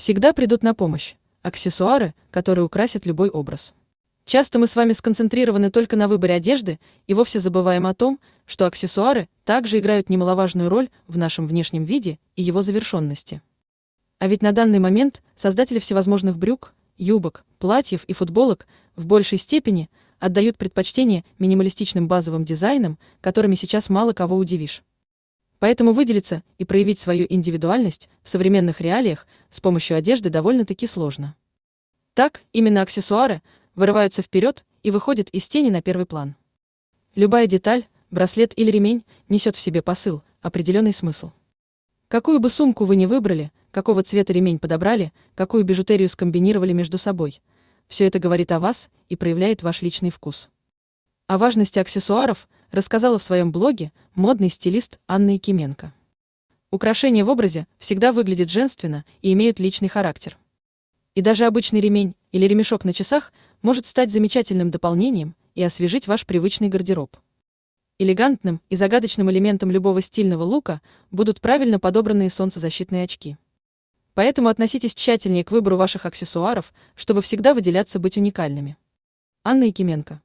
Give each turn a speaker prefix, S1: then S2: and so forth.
S1: всегда придут на помощь аксессуары, которые украсят любой образ. Часто мы с вами сконцентрированы только на выборе одежды и вовсе забываем о том, что аксессуары также играют немаловажную роль в нашем внешнем виде и его завершенности. А ведь на данный момент создатели всевозможных брюк, юбок, платьев и футболок в большей степени отдают предпочтение минималистичным базовым дизайнам, которыми сейчас мало кого удивишь. Поэтому выделиться и проявить свою индивидуальность в современных реалиях с помощью одежды довольно-таки сложно. Так, именно аксессуары вырываются вперед и выходят из тени на первый план. Любая деталь, браслет или ремень несет в себе посыл, определенный смысл. Какую бы сумку вы ни выбрали, какого цвета ремень подобрали, какую бижутерию скомбинировали между собой, все это говорит о вас и проявляет ваш личный вкус. О важности аксессуаров рассказала в своем блоге модный стилист Анна Якименко. Украшения в образе всегда выглядят женственно и имеют личный характер. И даже обычный ремень или ремешок на часах может стать замечательным дополнением и освежить ваш привычный гардероб. Элегантным и загадочным элементом любого стильного лука будут правильно подобранные солнцезащитные очки. Поэтому относитесь тщательнее к выбору ваших аксессуаров, чтобы всегда выделяться, быть уникальными. Анна Якименко.